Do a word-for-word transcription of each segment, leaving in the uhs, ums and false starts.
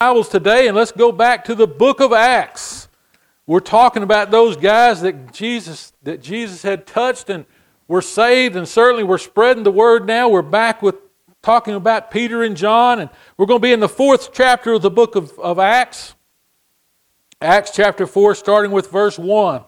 Bibles today, and let's go back to the book of Acts. We're talking about those guys that Jesus that Jesus had touched and were saved, and certainly we're spreading the word now. We're back with talking about Peter and John, and we're going to be in the fourth chapter of the book of, of Acts. Acts chapter four, starting with verse one.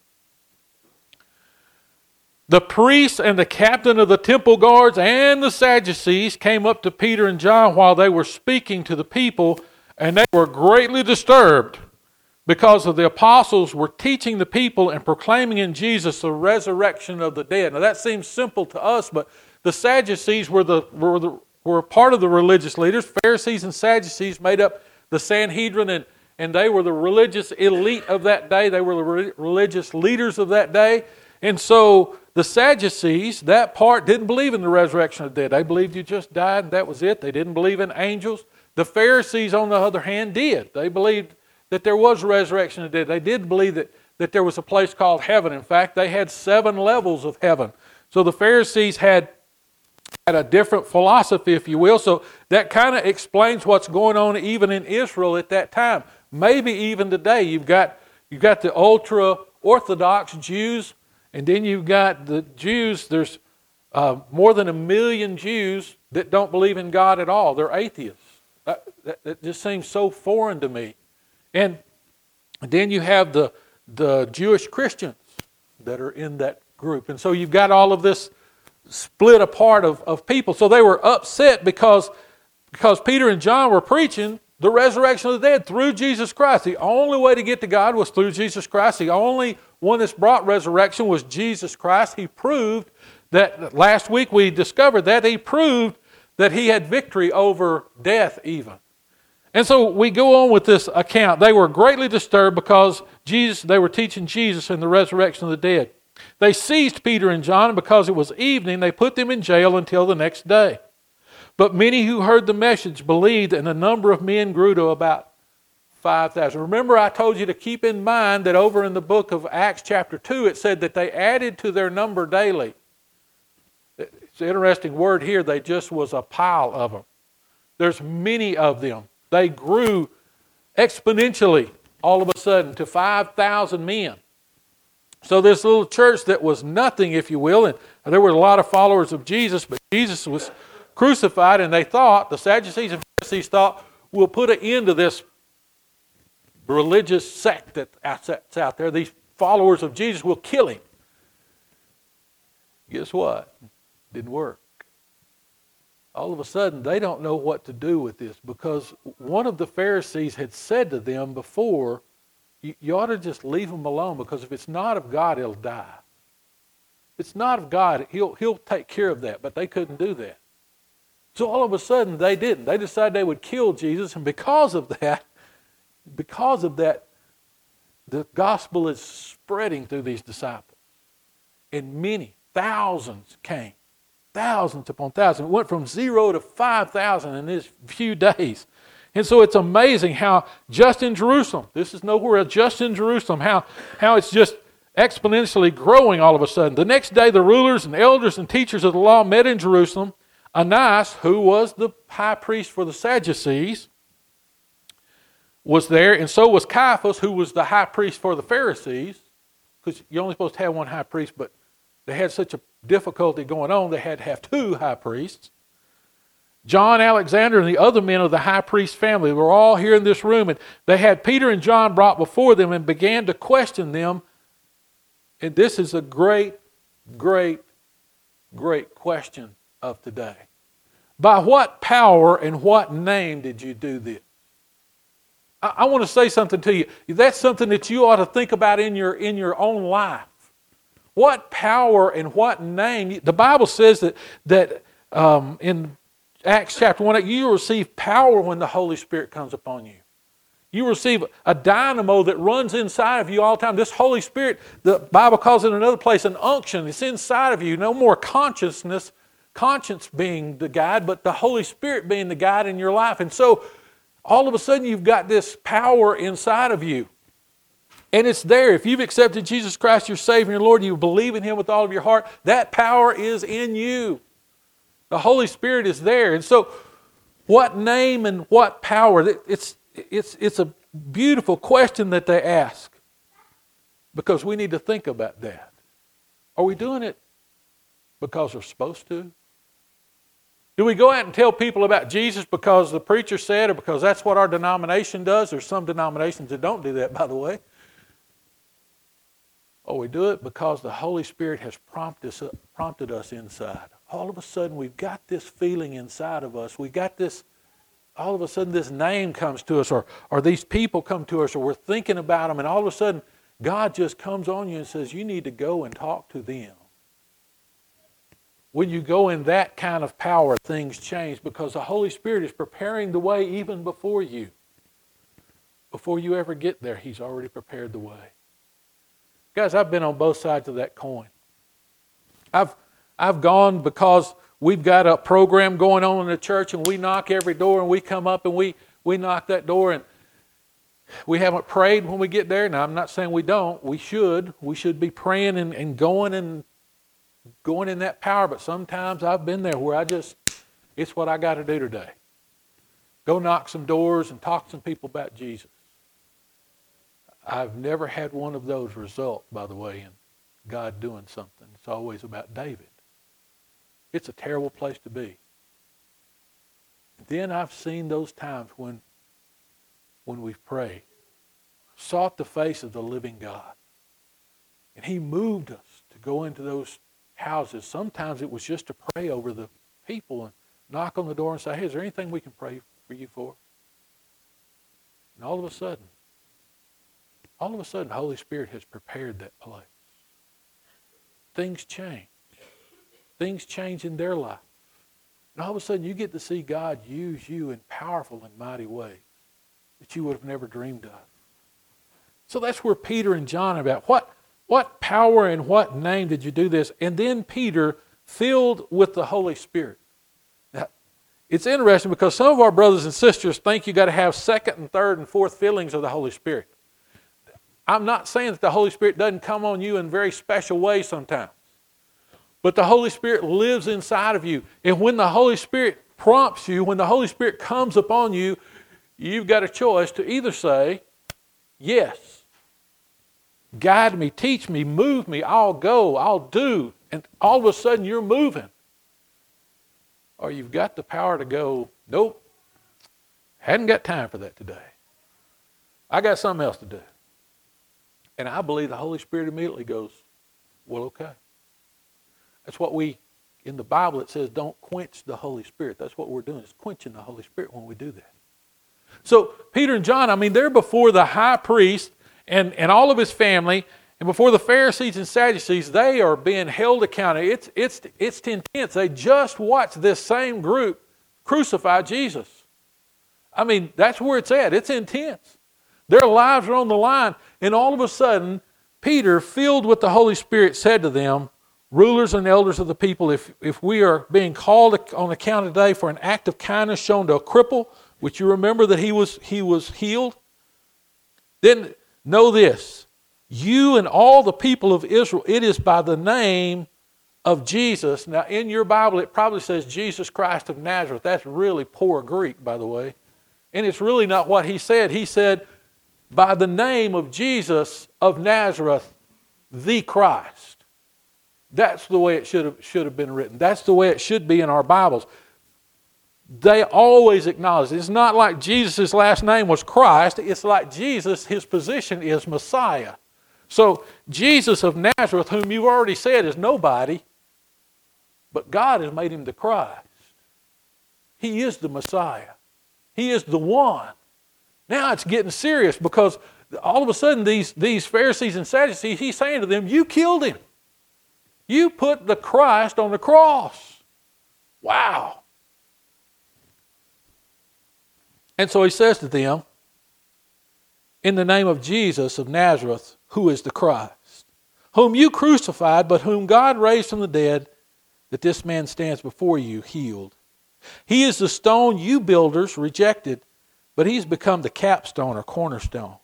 The priests and the captain of the temple guards and the Sadducees came up to Peter and John while they were speaking to the people, and they were greatly disturbed because of the apostles were teaching the people and proclaiming in Jesus the resurrection of the dead. Now that seems simple to us, but the Sadducees were the were the, were part of the religious leaders. Pharisees and Sadducees made up the Sanhedrin, and, and they were the religious elite of that day. They were the re- religious leaders of that day. And so the Sadducees, that part, didn't believe in the resurrection of the dead. They believed you just died and that was it. They didn't believe in angels. The Pharisees, on the other hand, did. They believed that there was a resurrection of the dead. They did believe that, that there was a place called heaven. In fact, they had seven levels of heaven. So the Pharisees had, had a different philosophy, if you will. So that kind of explains what's going on even in Israel at that time. Maybe even today. You've got, you've got the ultra-Orthodox Jews, and then you've got the Jews. There's uh, more than a million Jews that don't believe in God at all. They're atheists. That, that, that just seems so foreign to me. And then you have the, the Jewish Christians that are in that group. And so you've got all of this split apart of, of people. So they were upset because, because Peter and John were preaching the resurrection of the dead through Jesus Christ. The only way to get to God was through Jesus Christ. The only one that's brought resurrection was Jesus Christ. He proved that, last week we discovered that, he proved that he had victory over death even. And so we go on with this account. They were greatly disturbed because Jesus, they were teaching Jesus and the resurrection of the dead. They seized Peter and John, and because it was evening, they put them in jail until the next day. But many who heard the message believed, and the number of men grew to about five thousand. Remember, I told you to keep in mind that over in the book of Acts chapter two, it said that they added to their number daily. It's an interesting word here. They just was a pile of them. There's many of them. They grew exponentially all of a sudden to five thousand men. So this little church that was nothing, if you will, and there were a lot of followers of Jesus, but Jesus was crucified, and they thought, the Sadducees and Pharisees thought, we'll put an end to this religious sect that's out there. These followers of Jesus will kill him. Guess what? Didn't work. All of a sudden, they don't know what to do with this, because one of the Pharisees had said to them before, you, you ought to just leave him alone, because if it's not of God, he'll die. If it's not of God, he'll, he'll take care of that, but they couldn't do that. So all of a sudden, they didn't. They decided they would kill Jesus, and because of that, because of that, the gospel is spreading through these disciples. And many, thousands came. Thousands upon thousands. It went from zero to five thousand in these few days. And so it's amazing how just in Jerusalem, this is nowhere else, just in Jerusalem, how, how it's just exponentially growing all of a sudden. The next day, the rulers and elders and teachers of the law met in Jerusalem. Annas, who was the high priest for the Sadducees, was there, and so was Caiaphas, who was the high priest for the Pharisees, because you're only supposed to have one high priest, but they had such a difficulty going on, they had to have two high priests. John, Alexander, and the other men of the high priest family were all here in this room, and they had Peter and John brought before them and began to question them. And this is a great, great, great question of today. By what power and what name did you do this? I, I want to say something to you. That's something that you ought to think about in your, in your own life. What power and what name? The Bible says that, that um, in Acts chapter one, you receive power when the Holy Spirit comes upon you. You receive a dynamo that runs inside of you all the time. This Holy Spirit, the Bible calls it in another place an unction. It's inside of you. No more consciousness, conscience being the guide, but the Holy Spirit being the guide in your life. And so all of a sudden you've got this power inside of you. And it's there. If you've accepted Jesus Christ, your Savior and Lord, you believe in Him with all of your heart, that power is in you. The Holy Spirit is there. And so what name and what power? It's it's, it's a beautiful question that they ask, because we need to think about that. Are we doing it because we're supposed to? Do we go out and tell people about Jesus because the preacher said, or because that's what our denomination does? There's some denominations that don't do that, by the way. Or we do it because the Holy Spirit has prompted us, prompted us inside. All of a sudden, we've got this feeling inside of us. We got this, all of a sudden, this name comes to us, or, or these people come to us, or we're thinking about them, and all of a sudden, God just comes on you and says, you need to go and talk to them. When you go in that kind of power, things change, because the Holy Spirit is preparing the way even before you. Before you ever get there, He's already prepared the way. Guys, I've been on both sides of that coin. I've, I've gone because we've got a program going on in the church, and we knock every door, and we come up and we, we knock that door, and we haven't prayed when we get there. Now, I'm not saying we don't. We should. We should be praying and, and going and going in that power, but sometimes I've been there where I just, it's what I got to do today. Go knock some doors and talk to some people about Jesus. I've never had one of those result, by the way, in God doing something. It's always about David. It's a terrible place to be. Then I've seen those times when, when we've prayed, sought the face of the living God, and He moved us to go into those houses. Sometimes it was just to pray over the people and knock on the door and say, hey, is there anything we can pray for you for? And all of a sudden, all of a sudden, the Holy Spirit has prepared that place. Things change. Things change in their life. And all of a sudden, you get to see God use you in powerful and mighty ways that you would have never dreamed of. So that's where Peter and John are about. What What power and what name did you do this? And then Peter, filled with the Holy Spirit. Now, it's interesting because some of our brothers and sisters think you got to have second and third and fourth fillings of the Holy Spirit. I'm not saying that the Holy Spirit doesn't come on you in very special ways sometimes. But the Holy Spirit lives inside of you. And when the Holy Spirit prompts you, when the Holy Spirit comes upon you, you've got a choice to either say, yes, guide me, teach me, move me, I'll go, I'll do. And all of a sudden you're moving. Or you've got the power to go, nope, hadn't got time for that today. I got something else to do. And I believe the Holy Spirit immediately goes, well, okay. That's what we, in the Bible it says, don't quench the Holy Spirit. That's what we're doing, is quenching the Holy Spirit when we do that. So Peter and John, I mean, they're before the high priest and, and all of his family, and before the Pharisees and Sadducees. They are being held accountable. It's, it's, it's intense. They just watched this same group crucify Jesus. I mean, that's where it's at. It's intense. Their lives are on the line. And all of a sudden, Peter, filled with the Holy Spirit, said to them, rulers and elders of the people, if, if we are being called on account today for an act of kindness shown to a cripple, which you remember that he was, he was healed, then know this, you and all the people of Israel, it is by the name of Jesus. Now, in your Bible, it probably says Jesus Christ of Nazareth. That's really poor Greek, by the way. And it's really not what he said. He said, by the name of Jesus of Nazareth, the Christ. That's the way it should have, should have been written. That's the way it should be in our Bibles. They always acknowledge it. It's not like Jesus' last name was Christ. It's like Jesus, his position is Messiah. So Jesus of Nazareth, whom you've already said is nobody, but God has made him the Christ. He is the Messiah. He is the one. Now it's getting serious, because all of a sudden these, these Pharisees and Sadducees, he's saying to them, you killed him. You put the Christ on the cross. Wow. And so he says to them, in the name of Jesus of Nazareth, who is the Christ, whom you crucified, but whom God raised from the dead, that this man stands before you healed. He is the stone you builders rejected, but he's become the capstone or cornerstone.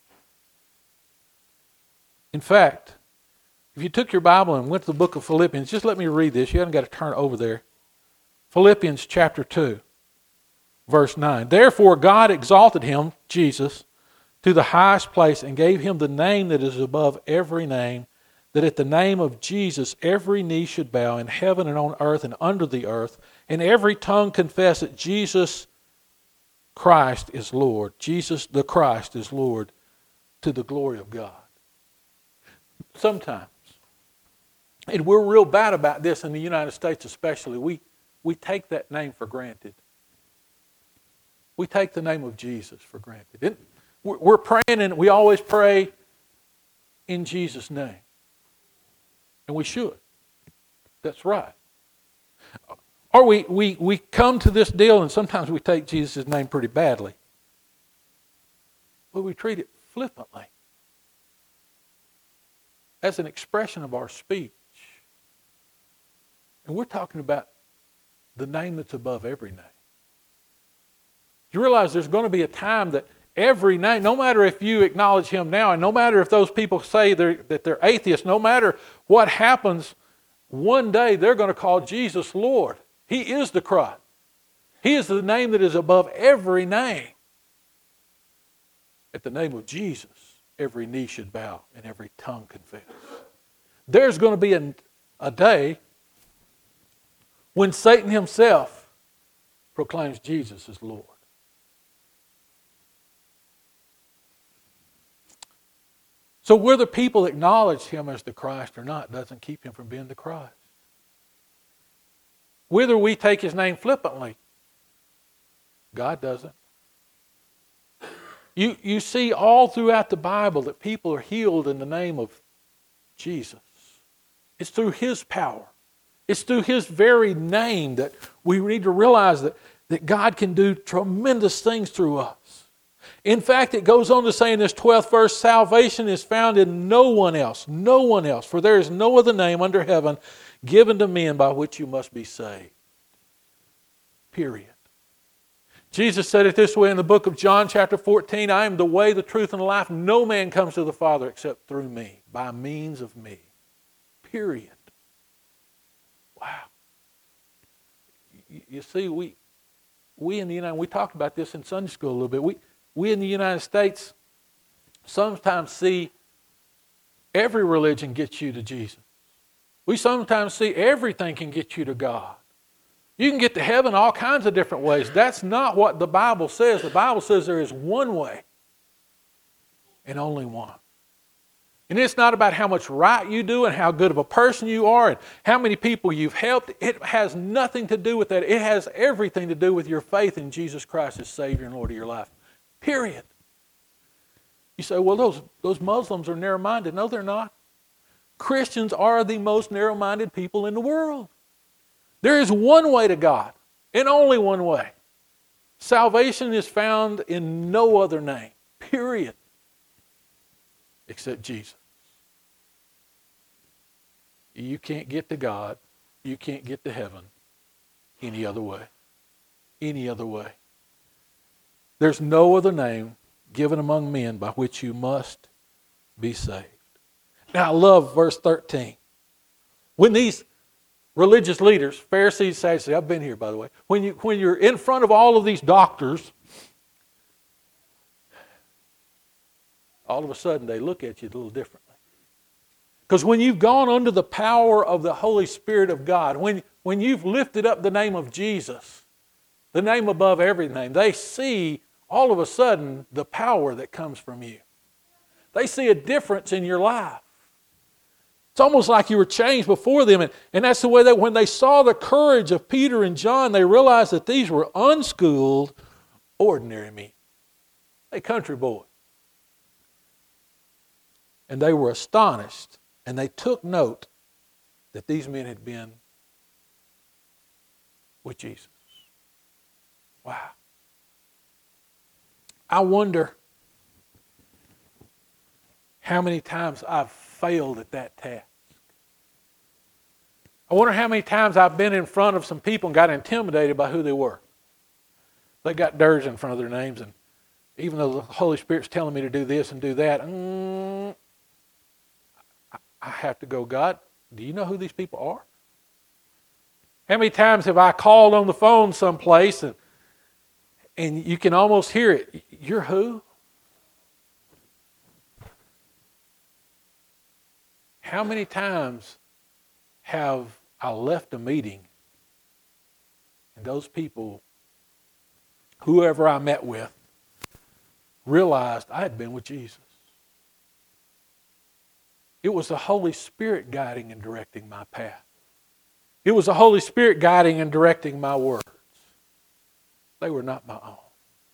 In fact, if you took your Bible and went to the book of Philippians, just let me read this. You haven't got to turn over there. Philippians chapter two. verse nine. Therefore God exalted him, Jesus, to the highest place and gave him the name that is above every name, that at the name of Jesus every knee should bow in heaven and on earth and under the earth, and every tongue confess that Jesus Christ is Lord. Jesus the Christ is Lord, to the glory of God. Sometimes, and we're real bad about this in the United States especially, we, we take that name for granted. We take the name of Jesus for granted. It, we're praying, and we always pray in Jesus' name. And we should. That's right. Or we, we, we come to this deal, and sometimes we take Jesus' name pretty badly. But we treat it flippantly, as an expression of our speech. And we're talking about the name that's above every name. You realize there's going to be a time that every name, no matter if you acknowledge him now, and no matter if those people say they're, that they're atheists, no matter what happens, one day they're going to call Jesus Lord. He is the Christ. He is the name that is above every name. At the name of Jesus, every knee should bow and every tongue confess. There's going to be a, a day when Satan himself proclaims Jesus as Lord. So whether people acknowledge him as the Christ or not doesn't keep him from being the Christ. Whether we take his name flippantly, God doesn't. You, you see all throughout the Bible that people are healed in the name of Jesus. It's through his power. It's through his very name that we need to realize that, that God can do tremendous things through us. In fact, it goes on to say in this twelfth verse, salvation is found in no one else, no one else, for there is no other name under heaven given to men by which you must be saved. Period. Jesus said it this way in the book of John chapter fourteen, I am the way, the truth, and the life. No man comes to the Father except through me, by means of me. Period. Wow. You, you see, we we in the United we talked about this in Sunday school a little bit. We we in the United States sometimes see every religion gets you to Jesus. We sometimes see everything can get you to God. You can get to heaven all kinds of different ways. That's not what the Bible says. The Bible says there is one way and only one. And it's not about how much right you do and how good of a person you are and how many people you've helped. It has nothing to do with that. It has everything to do with your faith in Jesus Christ as Savior and Lord of your life. Period. You say, well, those, those Muslims are narrow-minded. No, they're not. Christians are the most narrow-minded people in the world. There is one way to God, and only one way. Salvation is found in no other name, period, except Jesus. You can't get to God, you can't get to heaven any other way. Any other way. There's no other name given among men by which you must be saved. Now I love verse thirteen. When these religious leaders, Pharisees, Sadducees, I've been here by the way, when, you, when you're in front of all of these doctors, all of a sudden they look at you a little differently. Because when you've gone under the power of the Holy Spirit of God, when, when you've lifted up the name of Jesus, the name above every name, they see all of a sudden the power that comes from you. They see a difference in your life. It's almost like you were changed before them. And, and that's the way that when they saw the courage of Peter and John, they realized that these were unschooled, ordinary men. They country boys. And they were astonished. And they took note that these men had been with Jesus. Wow. I wonder how many times I've failed at that task. I wonder how many times I've been in front of some people and got intimidated by who they were. They got dirge in front of their names, and even though the Holy Spirit's telling me to do this and do that, mm, I have to go, God, do you know who these people are? How many times have I called on the phone someplace and And you can almost hear it. You're who? How many times have I left a meeting and those people, whoever I met with, realized I had been with Jesus? It was the Holy Spirit guiding and directing my path. It was the Holy Spirit guiding and directing my words. They were not my own.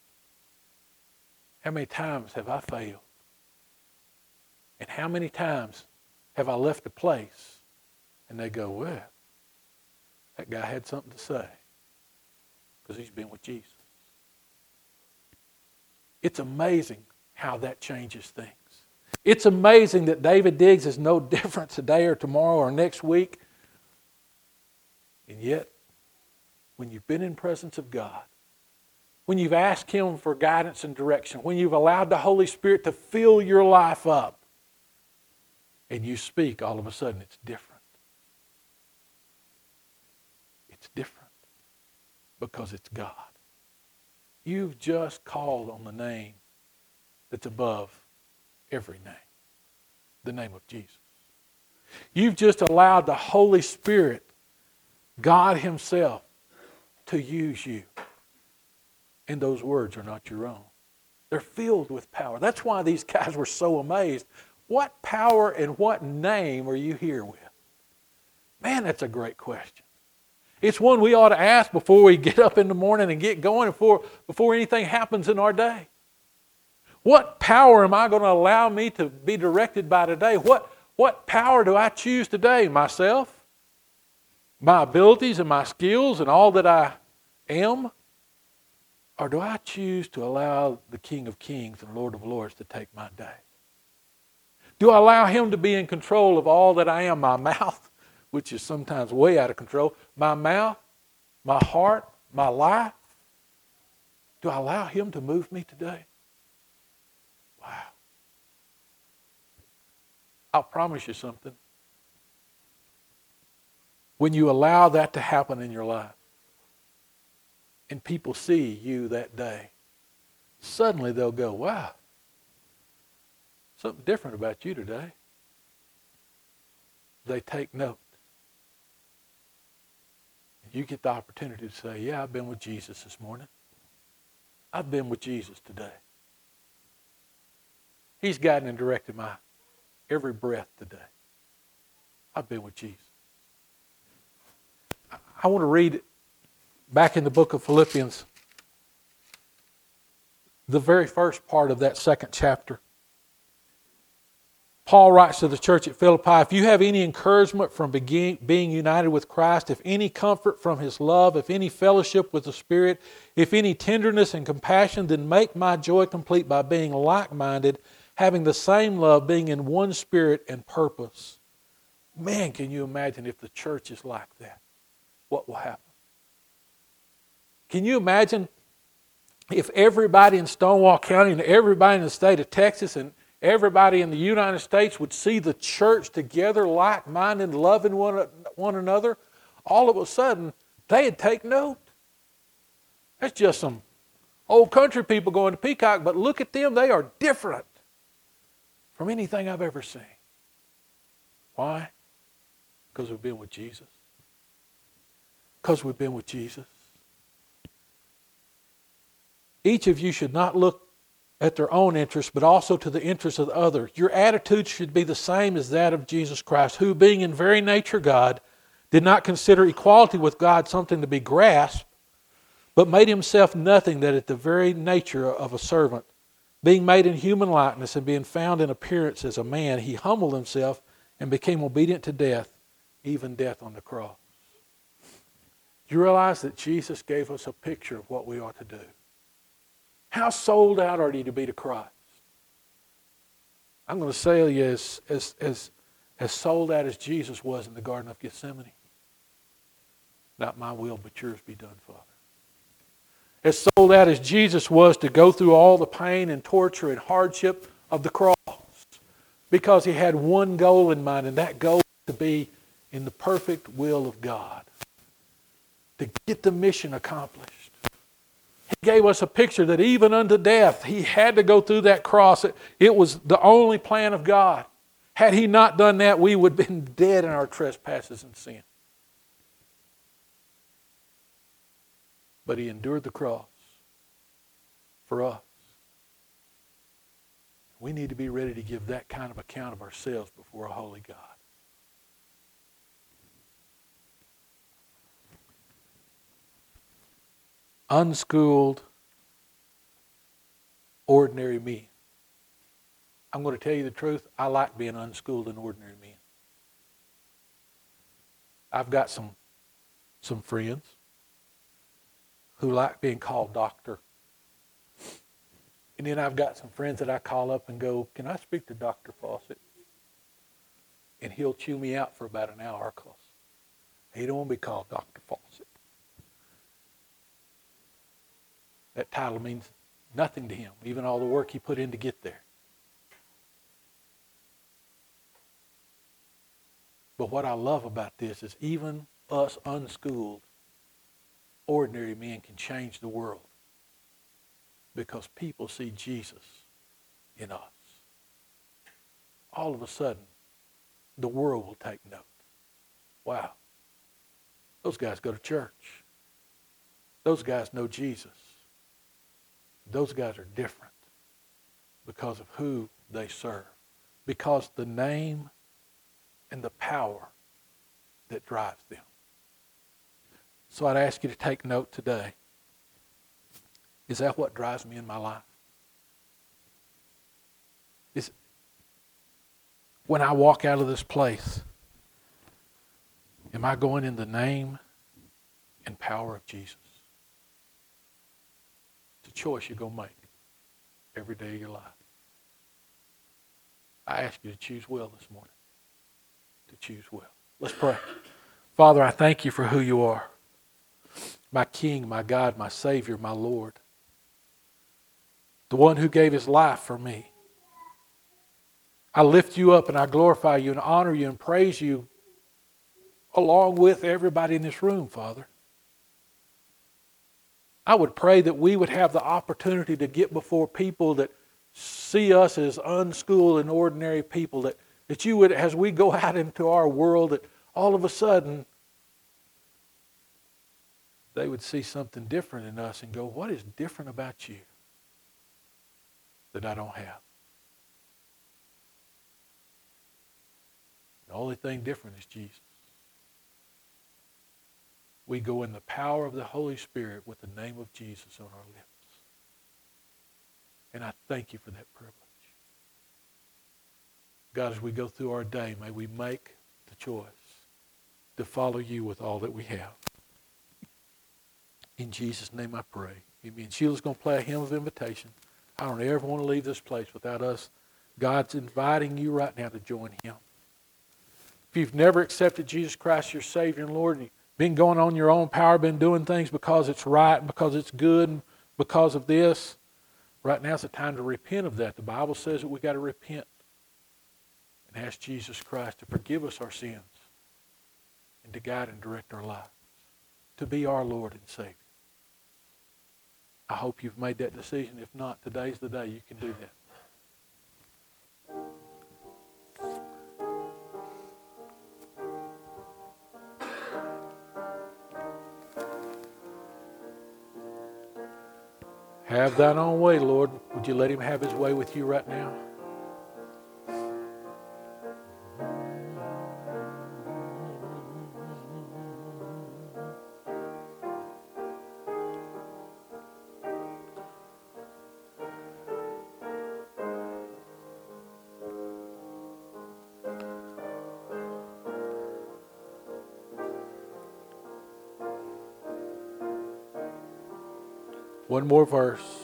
How many times have I failed? And how many times have I left a place and they go, well, that guy had something to say because he's been with Jesus. It's amazing how that changes things. It's amazing that David Diggs is no different today or tomorrow or next week. And yet, when you've been in presence of God, when you've asked Him for guidance and direction, when you've allowed the Holy Spirit to fill your life up, and you speak, all of a sudden it's different. It's different because it's God. You've just called on the name that's above every name, the name of Jesus. You've just allowed the Holy Spirit, God Himself, to use you. And those words are not your own. They're filled with power. That's why these guys were so amazed. What power and what name are you here with? Man, that's a great question. It's one we ought to ask before we get up in the morning and get going, before, before anything happens in our day. What power am I going to allow me to be directed by today? What, what power do I choose today? Myself? My abilities and my skills and all that I am? Or do I choose to allow the King of Kings and Lord of Lords to take my day? Do I allow Him to be in control of all that I am? My mouth, which is sometimes way out of control. My mouth, my heart, my life. Do I allow Him to move me today? Wow. I'll promise you something. When you allow that to happen in your life, and people see you that day, suddenly they'll go, wow, something different about you today. They take note. You get the opportunity to say, yeah, I've been with Jesus this morning. I've been with Jesus today. He's guided and directed my every breath today. I've been with Jesus. I want to read back in the book of Philippians, the very first part of that second chapter. Paul writes to the church at Philippi, if you have any encouragement from begin, being united with Christ, if any comfort from His love, if any fellowship with the Spirit, if any tenderness and compassion, then make my joy complete by being like-minded, having the same love, being in one spirit and purpose. Man, can you imagine if the church is like that? What will happen? Can you imagine if everybody in Stonewall County and everybody in the state of Texas and everybody in the United States would see the church together, like-minded, loving one, one another? All of a sudden, they'd take note. That's just some old country people going to Peacock, but look at them. They are different from anything I've ever seen. Why? Because we've been with Jesus. Because we've been with Jesus. Each of you should not look at their own interests, but also to the interests of the other. Your attitude should be the same as that of Jesus Christ, who, being in very nature God, did not consider equality with God something to be grasped, but made Himself nothing, that at the very nature of a servant, being made in human likeness and being found in appearance as a man, He humbled Himself and became obedient to death, even death on the cross. Do you realize that Jesus gave us a picture of what we ought to do? How sold out are you to be to Christ? I'm going to say you as, as, as, as sold out as Jesus was in the Garden of Gethsemane. Not my will, but yours be done, Father. As sold out as Jesus was to go through all the pain and torture and hardship of the cross, because He had one goal in mind, and that goal was to be in the perfect will of God, to get the mission accomplished. He gave us a picture that even unto death, he had to go through that cross. It, it was the only plan of God. Had he not done that, we would have been dead in our trespasses and sin. But he endured the cross for us. We need to be ready to give that kind of account of ourselves before a holy God. Unschooled, ordinary men. I'm going to tell you the truth. I like being unschooled and ordinary men. I've got some, some friends who like being called doctor. And then I've got some friends that I call up and go, can I speak to Doctor Fawcett? And he'll chew me out for about an hour because he don't want to be called Doctor Fawcett. That title means nothing to him, even all the work he put in to get there. But what I love about this is even us unschooled, ordinary men can change the world because people see Jesus in us. All of a sudden, the world will take note. Wow, those guys go to church. Those guys know Jesus. Those guys are different because of who they serve. Because the name and the power that drives them. So I'd ask you to take note today. Is that what drives me in my life? Is when I walk out of this place, am I going in the name and power of Jesus? It's a choice you're going to make every day of your life. I ask you to choose well this morning. To choose well. Let's pray. Father, I thank you for who you are. My King, my God, my Savior, my Lord. The one who gave his life for me. I lift you up and I glorify you and honor you and praise you along with everybody in this room, Father. I would pray that we would have the opportunity to get before people that see us as unschooled and ordinary people, that, that you would, as we go out into our world, that all of a sudden they would see something different in us and go, what is different about you that I don't have? The only thing different is Jesus. We go in the power of the Holy Spirit with the name of Jesus on our lips. And I thank you for that privilege. God, as we go through our day, may we make the choice to follow you with all that we have. In Jesus' name I pray. Amen. Sheila's going to play a hymn of invitation. I don't ever want to leave this place without us. God's inviting you right now to join him. If you've never accepted Jesus Christ, your Savior and Lord, and you've been going on your own power, been doing things because it's right, because it's good, because of this, right now is the time to repent of that. The Bible says that we've got to repent and ask Jesus Christ to forgive us our sins and to guide and direct our lives, to be our Lord and Savior. I hope you've made that decision. If not, today's the day you can do that. Have thine own way, Lord. Would you let him have his way with you right now? One more verse.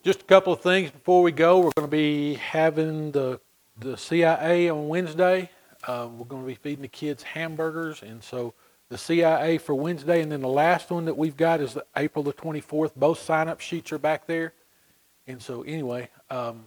Just a couple of things before we go. We're going to be having the the C I A on Wednesday. Uh, we're going to be feeding the kids hamburgers, and so the C I A for Wednesday, and then the last one that we've got is the April the twenty-fourth. Both sign-up sheets are back there. And so anyway, um,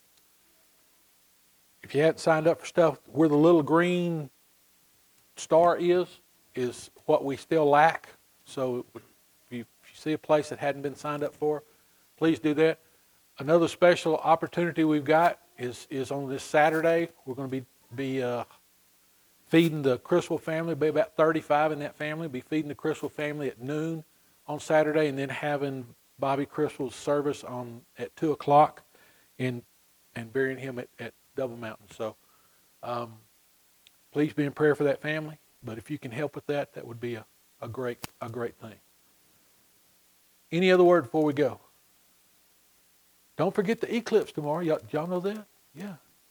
if you hadn't signed up for stuff, where the little green star is, is what we still lack. So if you, if you see a place that hadn't been signed up for, please do that. Another special opportunity we've got is, is on this Saturday. We're going to be, be uh, feeding the Criswell family. Be about thirty-five in that family. Be feeding the Criswell family at noon on Saturday, and then having Bobby Criswell's service on at two o'clock, and and burying him at, at Double Mountain. So, um, please be in prayer for that family. But if you can help with that, that would be a, a great a great thing. Any other word before we go? Don't forget the eclipse tomorrow. Y'all, y'all know that? Yeah.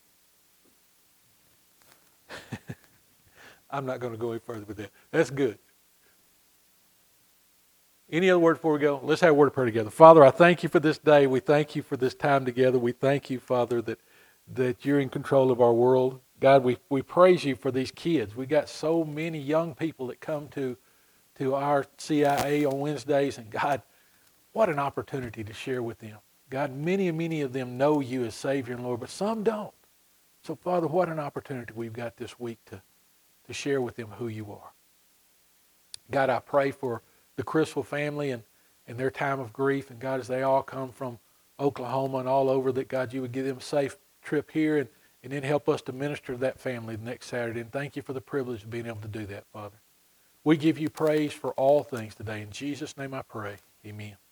I'm not going to go any further with that. That's good. Any other word before we go? Let's have a word of prayer together. Father, I thank you for this day. We thank you for this time together. We thank you, Father, that, that you're in control of our world. God, we, we praise you for these kids. We got so many young people that come to, to our C I A on Wednesdays, and God, what an opportunity to share with them. God, many and many of them know you as Savior and Lord, but some don't. So, Father, what an opportunity we've got this week to, to share with them who you are. God, I pray for the Criswell family and, and their time of grief. And God, as they all come from Oklahoma and all over, that God, you would give them a safe trip here, and, and then help us to minister to that family next Saturday. And thank you for the privilege of being able to do that, Father. We give you praise for all things today. In Jesus' name I pray. Amen.